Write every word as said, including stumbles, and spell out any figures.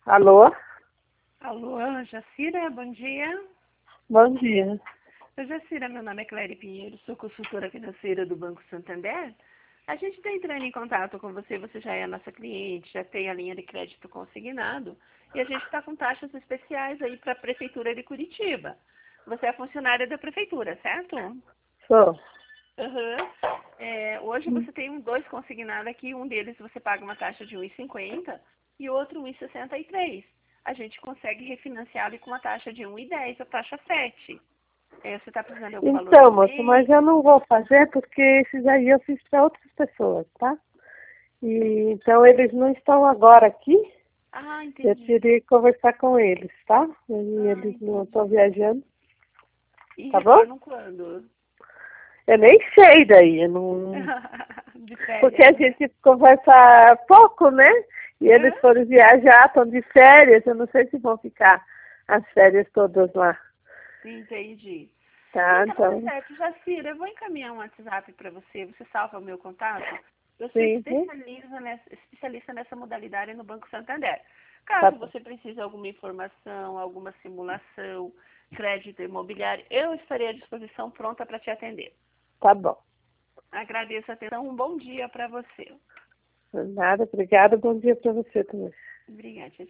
Alô? Alô, Jacira, bom dia. Bom dia. Oi, Jacira, meu nome é Cléry Pinheiro, sou consultora financeira do Banco Santander. A gente está entrando em contato com você, você já é a nossa cliente, já tem a linha de crédito consignado e a gente está com taxas especiais aí para a Prefeitura de Curitiba. Você é funcionária da Prefeitura, certo? Sou. Uhum. É, hoje Hum. você tem um dois consignados aqui, um deles você paga uma taxa de um vírgula cinquenta e outro um vírgula sessenta e três. A gente consegue refinanciá-lo com uma taxa de um vírgula dez, a taxa sete. É, você está precisando de algum valor Então, por moço, mas mês? eu não vou fazer porque esses aí eu fiz para outras pessoas, tá? E, então eles não estão agora aqui. Ah, Eu entendi. teria que conversar com eles, tá? E Ah, eles não estão entendi. viajando, E tá bom? retornam quando? Eu nem sei daí, eu não... De porque a férias, né? gente conversa pouco, né? E eles Hã? foram viajar, estão de férias, eu não sei se vão ficar as férias todas lá, Entendi. tá? Então, tá Então, certo. Jacira, eu vou encaminhar um WhatsApp para você. Você salva o meu contato? Eu sou sim, sim, especialista nessa, especialista nessa modalidade no Banco Santander. tá Caso bom, você precise de alguma informação, alguma simulação, crédito imobiliário, eu estarei à disposição pronta para te atender. tá bom. Agradeço a atenção. Um bom dia para você. Nada, obrigada. Bom dia para você também. Obrigada.